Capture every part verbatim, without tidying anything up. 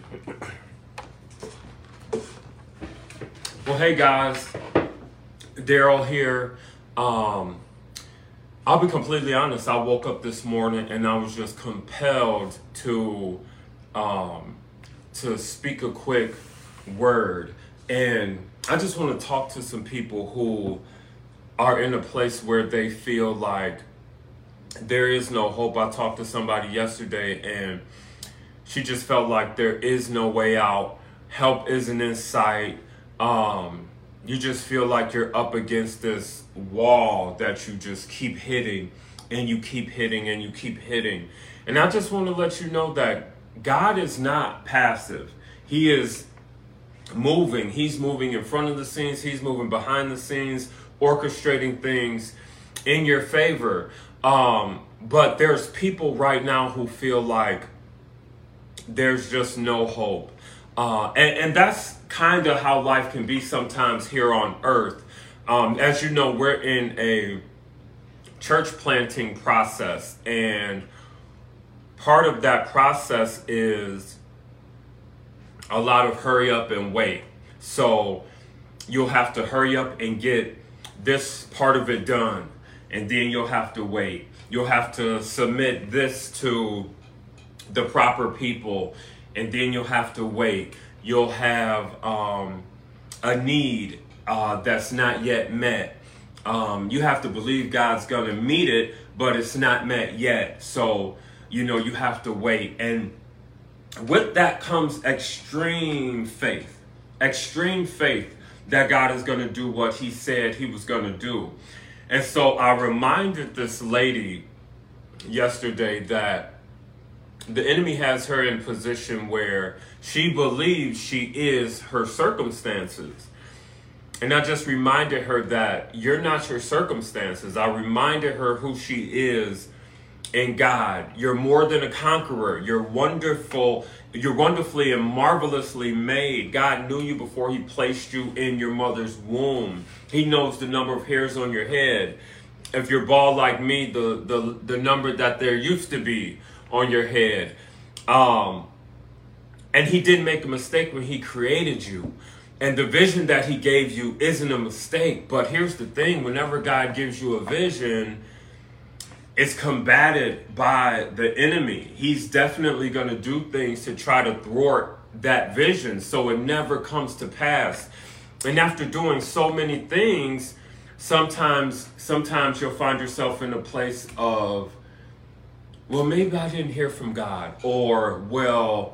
Well, hey guys, Daryl here. Um, I'll be completely honest. I woke up this morning and I was just compelled to um, to speak a quick word, and I just want to talk to some people who are in a place where they feel like there is no hope. I talked to somebody yesterday and she just felt like there is no way out. Help isn't in sight. Um, you just feel like you're up against this wall that you just keep hitting and you keep hitting and you keep hitting. And I just want to let you know that God is not passive. He is moving. He's moving in front of the scenes. He's moving behind the scenes, orchestrating things in your favor. Um, but there's people right now who feel like there's just no hope. Uh, and, and that's kind of how life can be sometimes here on earth. Um, as you know, we're in a church planting process, and part of that process is a lot of hurry up and wait. So you'll have to hurry up and get this part of it done, and then you'll have to wait. You'll have to submit this to the proper people, and then you'll have to wait. You'll have um, a need uh, that's not yet met. Um, you have to believe God's going to meet it, but it's not met yet. So, you know, you have to wait. And with that comes extreme faith, extreme faith that God is going to do what he said he was going to do. And so I reminded this lady yesterday that the enemy has her in a position where she believes she is her circumstances. And I just reminded her that you're not your circumstances. I reminded her who she is in God. You're more than a conqueror. You're wonderful. You're wonderfully and marvelously made. God knew you before he placed you in your mother's womb. He knows the number of hairs on your head. If you're bald like me, the, the, the number that there used to be on your head. Um, and he didn't make a mistake when he created you. And the vision that he gave you isn't a mistake. But here's the thing. Whenever God gives you a vision, it's combated by the enemy. He's definitely going to do things to try to thwart that vision so it never comes to pass. And after doing so many things, sometimes, sometimes you'll find yourself in a place of, well, maybe I didn't hear from God, or, well,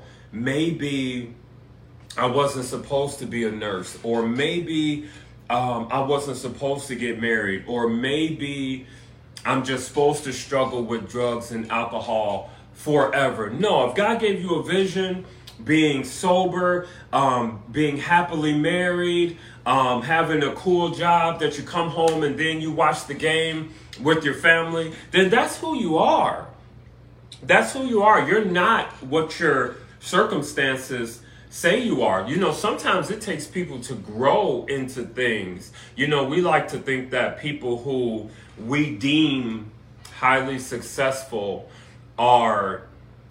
maybe I wasn't supposed to be a nurse, or maybe um, I wasn't supposed to get married, or maybe I'm just supposed to struggle with drugs and alcohol forever. No, if God gave you a vision, being sober, um, being happily married, um, having a cool job that you come home and then you watch the game with your family, then that's who you are. That's who you are. You're not what your circumstances say you are. You know, sometimes it takes people to grow into things. You know, we like to think that people who we deem highly successful are,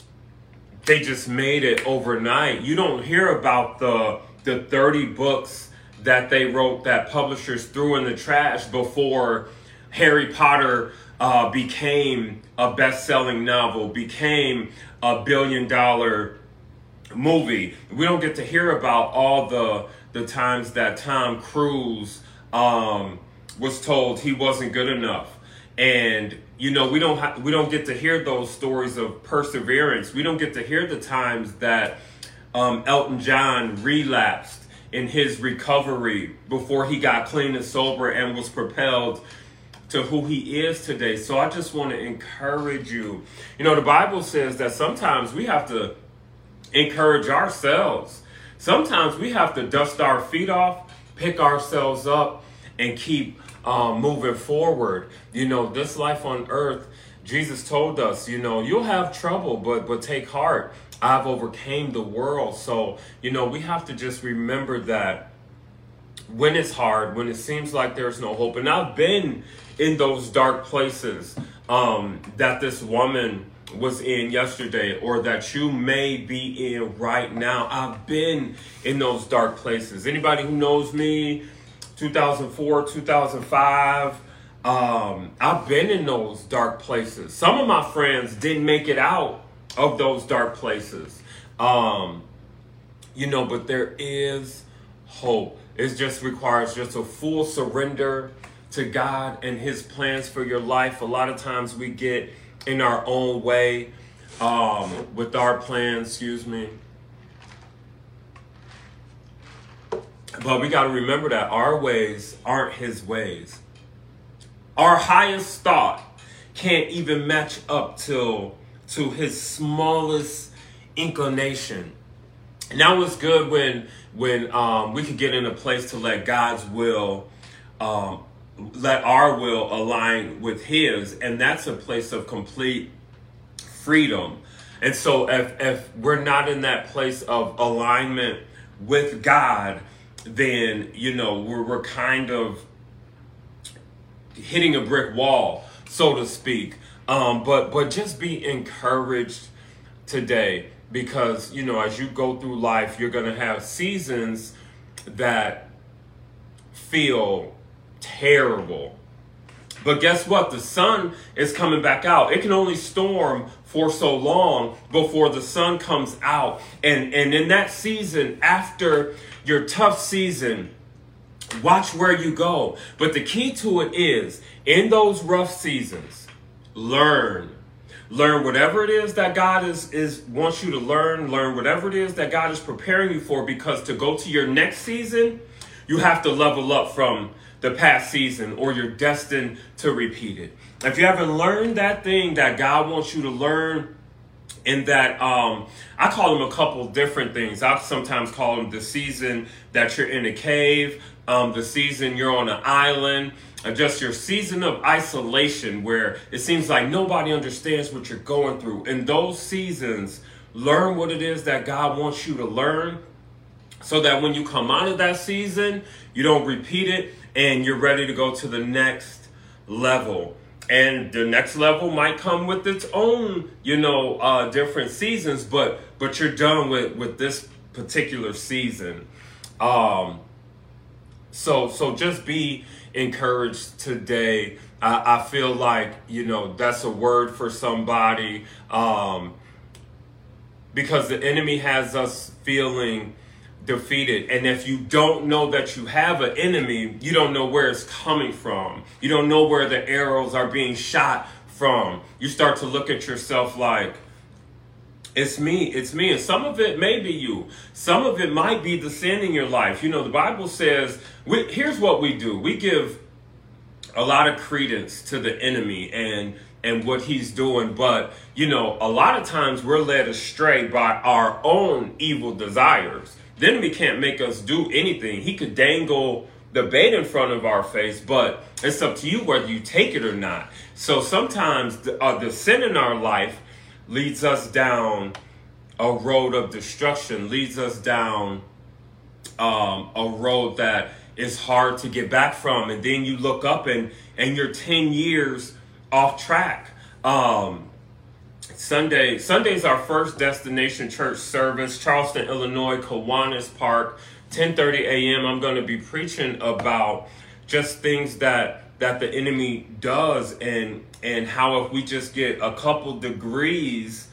they just made it overnight. You don't hear about the the thirty books that they wrote that publishers threw in the trash before Harry Potter uh, became a best-selling novel, became a billion-dollar movie. We don't get to hear about all the the times that Tom Cruise um, was told he wasn't good enough, and you know we don't ha- we don't get to hear those stories of perseverance. We don't get to hear the times that um, Elton John relapsed in his recovery before he got clean and sober and was propelled to who he is today. So I just want to encourage you. You know, the Bible says that sometimes we have to encourage ourselves. Sometimes we have to dust our feet off, pick ourselves up, and keep um, moving forward. You know, this life on earth, Jesus told us, you know, you'll have trouble, but but take heart. I've overcame the world. So, you know, we have to just remember that when it's hard, when it seems like there's no hope. And I've been in those dark places um, that this woman was in yesterday or that you may be in right now. I've been in those dark places. Anybody who knows me, two thousand four, two thousand five, um, I've been in those dark places. Some of my friends didn't make it out of those dark places. Um, you know, but there is hope. It just requires just a full surrender to God and his plans for your life. A lot of times we get in our own way um, with our plans, excuse me. But we got to remember that our ways aren't his ways. Our highest thought can't even match up to, to his smallest inclination. And that was good when when um, we could get in a place to let God's will, um, let our will align with his. And that's a place of complete freedom. And so if, if we're not in that place of alignment with God, then, you know, we're, we're kind of hitting a brick wall, so to speak. Um, but but just be encouraged today, because, you know, as you go through life, you're going to have seasons that feel terrible. But guess what? The sun is coming back out. It can only storm for so long before the sun comes out. And, and in that season, after your tough season, watch where you go. But the key to it is, in those rough seasons, learn. Learn whatever it is that God is, is wants you to learn. Learn whatever it is that God is preparing you for, because to go to your next season, you have to level up from the past season, or you're destined to repeat it. If you haven't learned that thing that God wants you to learn, in that, um, I call them a couple different things. I sometimes call them the season that you're in a cave, um, the season you're on an island, or just your season of isolation where it seems like nobody understands what you're going through. In those seasons, learn what it is that God wants you to learn, so that when you come out of that season, you don't repeat it and you're ready to go to the next level. And the next level might come with its own, you know, uh, different seasons, but but you're done with, with this particular season. Um, so so just be encouraged today. I, I feel like, you know, that's a word for somebody, um, because the enemy has us feeling defeated. And if you don't know that you have an enemy, you don't know where it's coming from. You don't know where the arrows are being shot from. You start to look at yourself like, it's me, it's me. And some of it may be you. Some of it might be the sin in your life. You know, the Bible says, we, here's what we do. We give a lot of credence to the enemy and and what he's doing. But, you know, a lot of times we're led astray by our own evil desires. The enemy can't make us do anything. He could dangle the bait in front of our face, but it's up to you whether you take it or not. So sometimes the, uh, the sin in our life leads us down a road of destruction, leads us down um, a road that is hard to get back from. And then you look up and, and you're ten years off track. Um, Sunday, Sunday's our first Destination Church service, Charleston, Illinois, Kiwanis Park, ten thirty a.m. I'm going to be preaching about just things that that the enemy does, and and how if we just get a couple degrees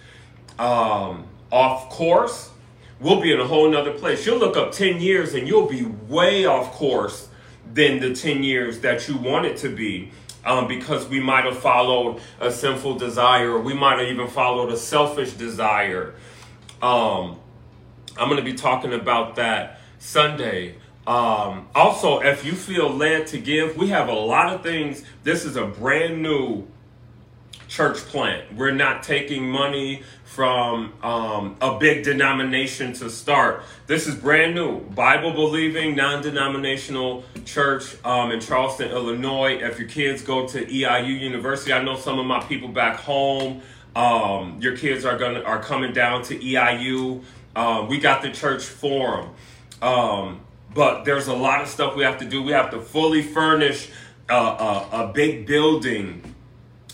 um, off course, we'll be in a whole nother place. You'll look up ten years and you'll be way off course than the ten years that you want it to be. Um, because we might have followed a sinful desire, or we might have even followed a selfish desire. Um, I'm going to be talking about that Sunday. Um, also, if you feel led to give, we have a lot of things. This is a brand new church plant. We're not taking money from um, a big denomination to start. This is brand new, Bible-believing, non-denominational church um, in Charleston, Illinois. If your kids go to E I U University, I know some of my people back home, um, your kids are gonna are coming down to E I U. Um, we got the church forum, um, but there's a lot of stuff we have to do. We have to fully furnish uh, a, a big building.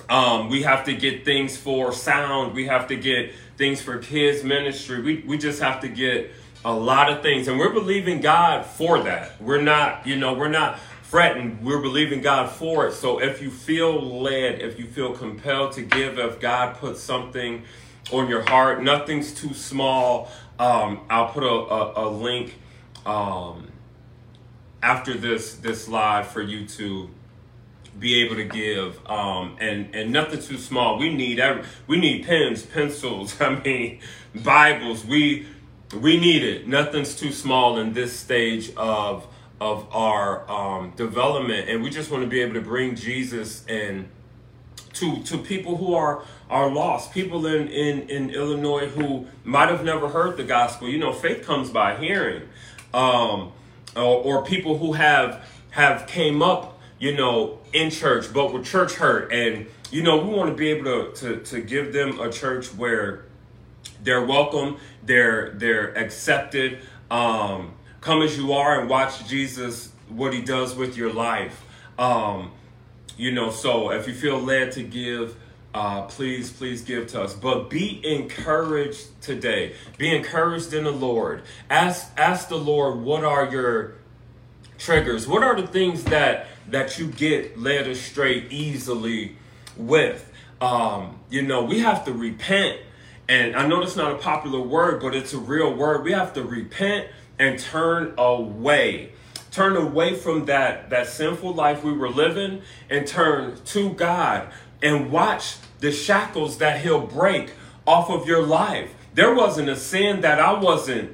Um, we have to get things for sound. We have to get things for kids ministry. We, we just have to get a lot of things. And we're believing God for that. We're not, you know, we're not fretting. We're believing God for it. So if you feel led, if you feel compelled to give, if God puts something on your heart, nothing's too small. Um, I'll put a, a, a link um, after this, this live for you to be able to give, um, and, and nothing too small. We need every, we need pens, pencils, I mean, Bibles. We, we need it. Nothing's too small in this stage of, of our, um, development. And we just want to be able to bring Jesus and to, to people who are, are lost, people in, in, in Illinois who might have never heard the gospel. You know, faith comes by hearing, um, or, or people who have, have came up, you know, in church, but with church hurt. And, you know, we want to be able to, to, to give them a church where they're welcome, they're, they're accepted. Um, come as you are and watch Jesus, what he does with your life. Um, you know, so if you feel led to give, uh, please, please give to us. But be encouraged today. Be encouraged in the Lord. Ask, ask the Lord, what are your triggers? What are the things that that you get led astray easily with? Um, you know, we have to repent. And I know that's not a popular word, but it's a real word. We have to repent and turn away. Turn away from that, that sinful life we were living and turn to God and watch the shackles that he'll break off of your life. There wasn't a sin that I wasn't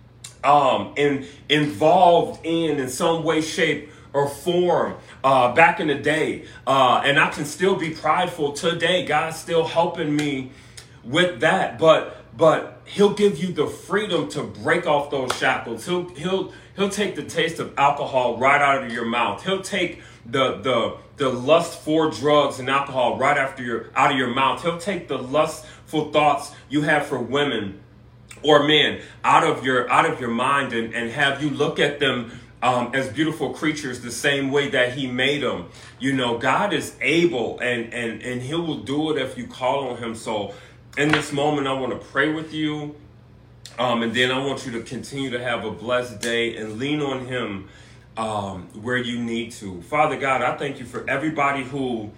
um, in, involved in in some way, shape, or form uh, back in the day. Uh, and I can still be prideful today. God's still helping me with that. But but he'll give you the freedom to break off those shackles. He'll he'll he'll take the taste of alcohol right out of your mouth. He'll take the the the lust for drugs and alcohol right after your out of your mouth. He'll take the lustful thoughts you have for women or men out of your out of your mind and, and have you look at them Um, as beautiful creatures the same way that he made them. You know, God is able, and, and, and he will do it if you call on him. So in this moment, I want to pray with you. Um, and then I want you to continue to have a blessed day and lean on him um, where you need to. Father God, I thank you for everybody who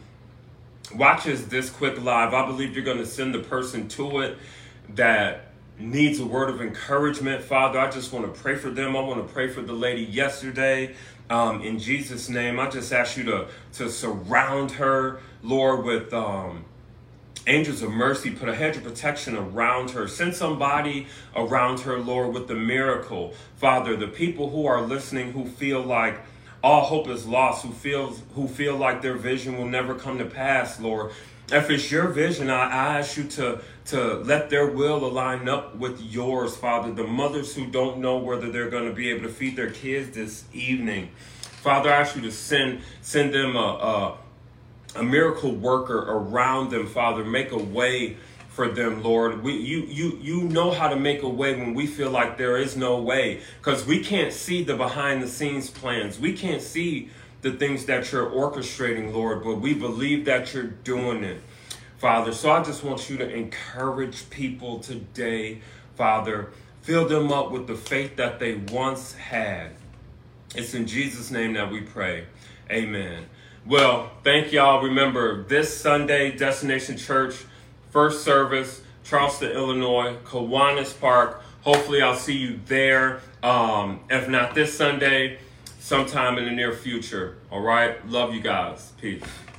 watches this quick live. I believe you're going to send the person to it that needs a word of encouragement. Father, I just want to pray for them. I want to pray for the lady yesterday. Um, in Jesus' name, I just ask you to, to surround her, Lord, with um, angels of mercy. Put a hedge of protection around her. Send somebody around her, Lord, with the miracle. Father, the people who are listening who feel like all hope is lost, who feels who feel like their vision will never come to pass, Lord. If it's your vision, I, I ask you to, to let their will align up with yours, Father. The mothers who don't know whether they're going to be able to feed their kids this evening. Father, I ask you to send, send them a, a, a miracle worker around them, Father. Make a way for them, Lord. We, you, you, you know how to make a way when we feel like there is no way, because we can't see the behind the scenes plans. We can't see the things that you're orchestrating, Lord, but we believe that you're doing it, Father. So I just want you to encourage people today, Father. Fill them up with the faith that they once had. It's in Jesus' name that we pray. Amen. Well, thank y'all. Remember, this Sunday, Destination Church, first service, Charleston, Illinois, Kiwanis Park. Hopefully I'll see you there. Um, if not this Sunday, sometime in the near future. All right. Love you guys. Peace.